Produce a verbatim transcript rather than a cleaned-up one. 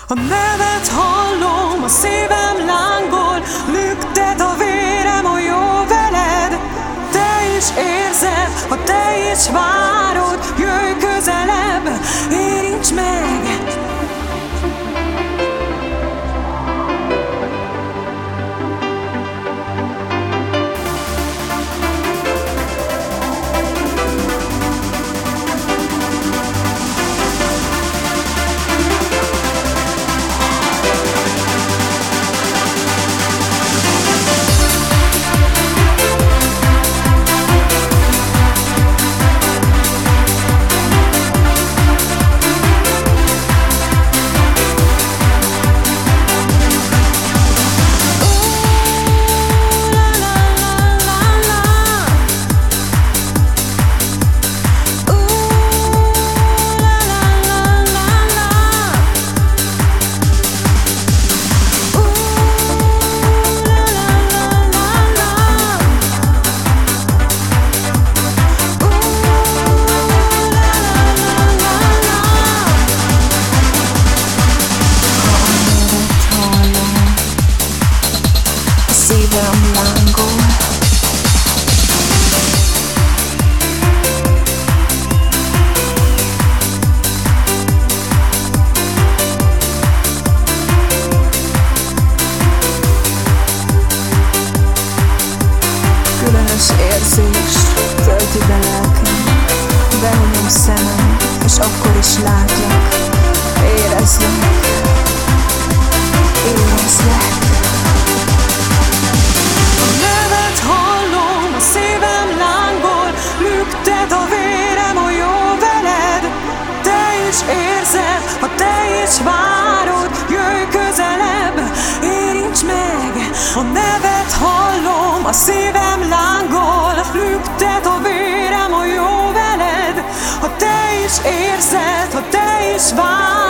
A nevet hallom, a szívem lángol, lüktet a vérem, a jó veled. Te is érzed, ha te is várod, jöjj közelebb, érints meg. Szívem lángol. Különös érzés tölti be lelkem, behunyom szemem, és akkor is látlak, érezlek, érezlek. Érzed, ha te is várod, jöjj közelebb, érints meg. A nevet hallom, a szívem lángol, lüktet a vérem, a jó veled. Ha te is érzed, ha te is várod,